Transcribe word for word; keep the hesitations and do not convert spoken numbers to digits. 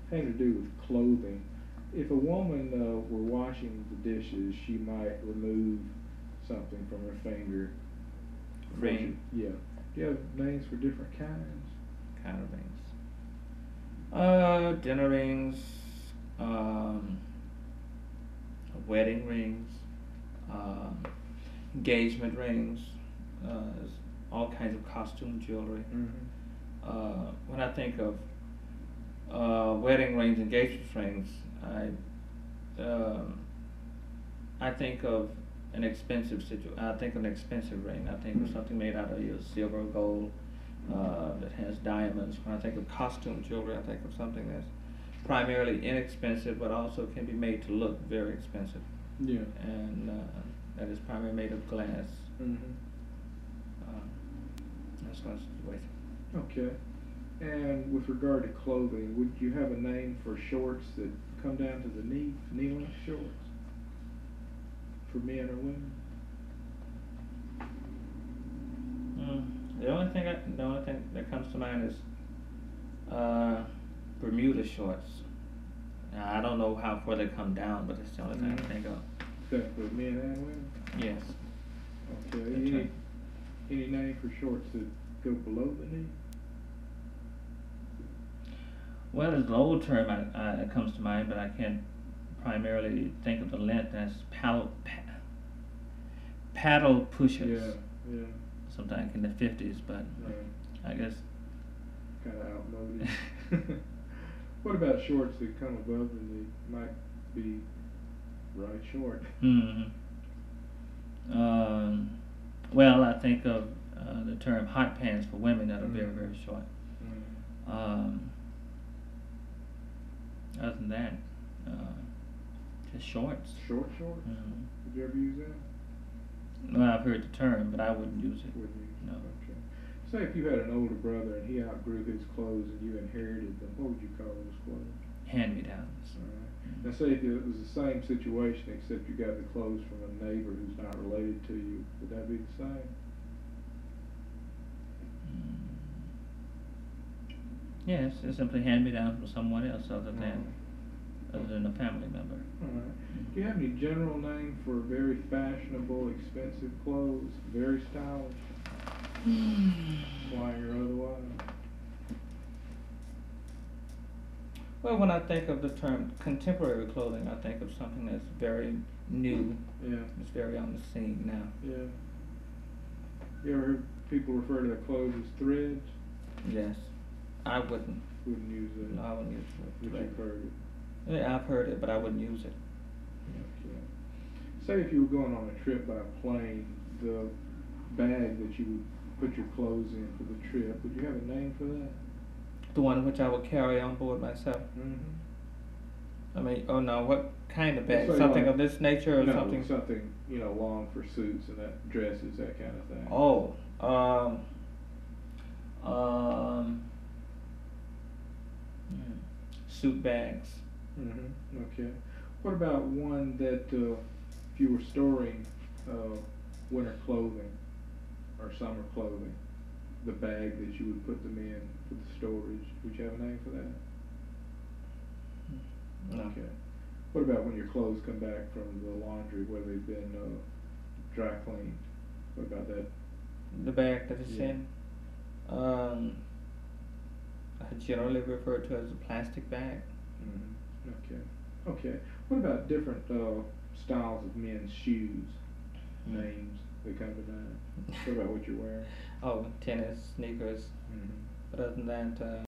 having to do with clothing. If a woman uh, were washing the dishes, she might remove something from her finger. before she- Ring. Yeah. Do you have names for different kinds? Kind of rings. Uh, dinner rings, um, wedding rings, um, engagement rings, uh, there's all kinds of costume jewelry. Mm-hmm. Uh, when I think of uh, wedding rings, engagement rings, I um, I think of an expensive situ. I think of an expensive ring. I think of something made out of either silver or gold uh, that has diamonds. When I think of costume jewelry, I think of something that's primarily inexpensive, but also can be made to look very expensive. Yeah. And uh, that is primarily made of glass. Mm-hmm. Um, that's one situation. Okay. And with regard to clothing, would you have a name for shorts that come down to the knee, knee-length shorts? For men or women? Mm, the only thing I, the only thing that comes to mind is uh, Bermuda shorts. Now, I don't know how far they come down, but it's the only thing I Mhm. think of. Is that for men and women? Yes. Okay. That's Any, right. any name for shorts that go below the knee? Well, there's an old term I, I, that comes to mind, but I can't primarily think of the length. That's paddle, pa- paddle pushers. Yeah, yeah. Sometime in the fifties, but Right. I guess. Kind of outmoded. What about shorts that come above the knee? Might be right short. hmm Um, well, I think of uh, the term hot pants for women that are very, Mhm. very short. Mm. Um, other than that, uh, just shorts. Short shorts? Mhm. Did you ever use that? Well, I've heard the term, but I wouldn't use it. Wouldn't you? No. Okay. Say if you had an older brother and he outgrew his clothes and you inherited them, what would you call those clothes? Hand-me-downs. All right. Now say if it was the same situation except you got the clothes from a neighbor who's not related to you, would that be the same? Mm. Yes, it's simply hand-me-down from someone else other than Mhm. other than a family member. All right. Do you have any general name for very fashionable, expensive clothes, very stylish, flying or otherwise? Well, when I think of the term contemporary clothing, I think of something that's very new. Yeah. It's very on the scene now. Yeah. You ever heard people refer to their clothes as threads? Yes. I wouldn't. Wouldn't use that. No, I wouldn't use it. But you've heard it. Yeah, I've heard it, but I wouldn't use it. Okay. Say if you were going on a trip by plane, the bag that you would put your clothes in for the trip, would you have a name for that? The one which I would carry on board myself. Mm-hmm. I mean, oh no, what kind of bag? So Something like- of this nature or no, something? something, you know, long for suits and that dresses, that kind of thing. Oh, um, um, hmm, suit bags. Mm-hmm. Okay. What about one that, uh, if you were storing uh, winter clothing or summer clothing, the bag that you would put them in for the storage, would you have a name for that? No. Okay. What about when your clothes come back from the laundry where they've been uh, dry cleaned? What about that? The bag that it's Yeah. in. Um, I generally refer to it as a plastic bag. Mm-hmm. Okay. Okay. What about different uh, styles of men's shoes? Mm. Names that come to mind. What about what you're wearing? Oh, tennis, sneakers. Mm-hmm. But other than that, uh,